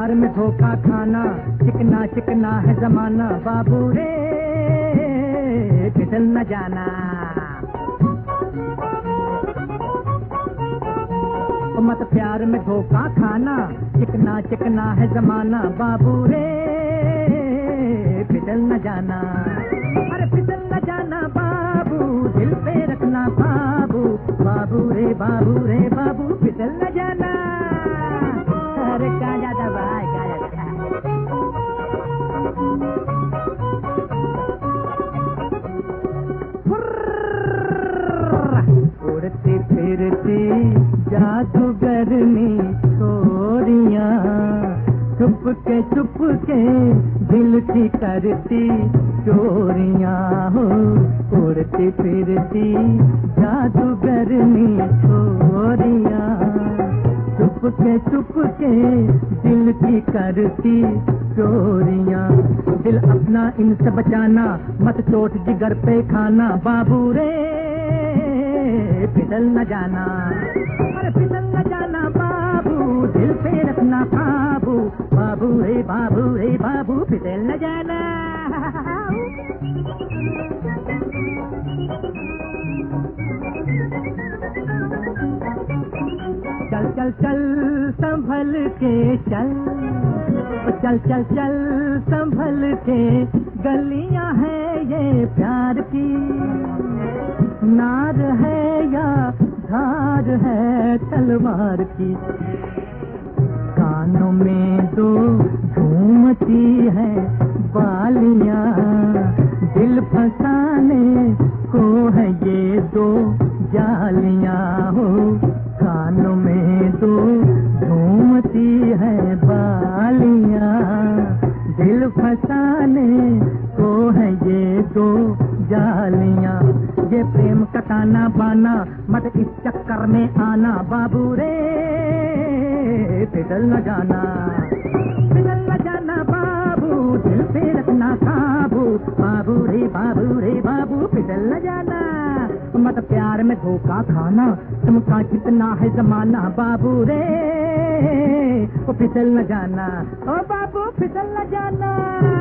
प्यार में धोखा खाना, चिकना चिकना है जमाना, बाबू रे फिसल न जाना। मत प्यार में धोखा खाना, चिकना चिकना है जमाना, बाबू रे फिसल न जाना। अरे फिसल न जाना बाबू, दिल पे रखना बाबू, बाबू रे बाबू रे बाबू फिसल न जाना। अरे क्या जाता भाई, क्या जाता। उड़ती फिरती जादूगरनी छोरियां, छुप के दिल की करती चोरियां हो। उड़ती फिरती जादूगरनी छोरियां, छुप के दिल की करती चोरियां। दिल अपना इनसे बचाना, मत चोट जिगर पे खाना, बाबू रे फिसल न जाना। अरे फिसल न जाना बाबू, दिल पे रखना काबू, बाबू रे बाबू फिसल न जाना। चल चल चल संभल के चल, चल चल चल संभल के, गलियां हैं ये प्यार की, नार है या धार है तलवार की। कानों में दो झूमती है बालियां, दिल फंसाने को है ये दो जालियां हो। कानों में दो झूमती है बालियां, दिल फंसाने को है ये दो जालियां। ये प्रेम का ताना बाना, मत इस चक्कर में आना, बाबू रे फिसल न जाना। फिसल न जाना बाबू, दिल पे रखना काबू, बाबू रे बाबू फिसल न जाना। मत प्यार में धोखा खाना, तुमका कितना है जमाना, बाबू रे फिसल न जाना। ओ बाबू फिसल न जाना।